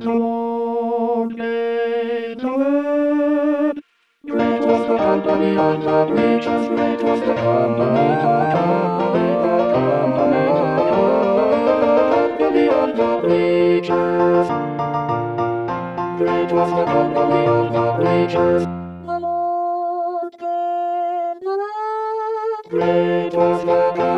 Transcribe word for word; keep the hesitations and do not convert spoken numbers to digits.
The Lord made the world. Great was the company of the preachers, great was the company, the company, the company, the company of the preachers. Great was the company of the preachers. The Lord gave the word. Great was the company.